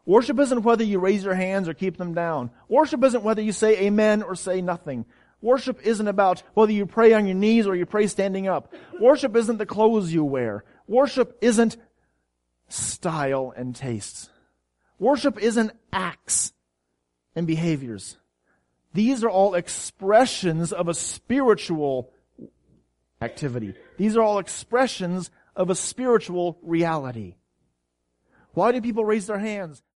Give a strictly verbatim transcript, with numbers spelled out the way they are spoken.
Worship isn't whether you raise your hands or keep them down. Worship isn't whether you say amen or say nothing. Worship isn't about whether you pray on your knees or you pray standing up. Worship isn't the clothes you wear. Worship isn't style and tastes. Worship isn't acts and behaviors. These are all expressions of a spiritual activity. These are all expressions of a spiritual reality. Why do people raise their hands?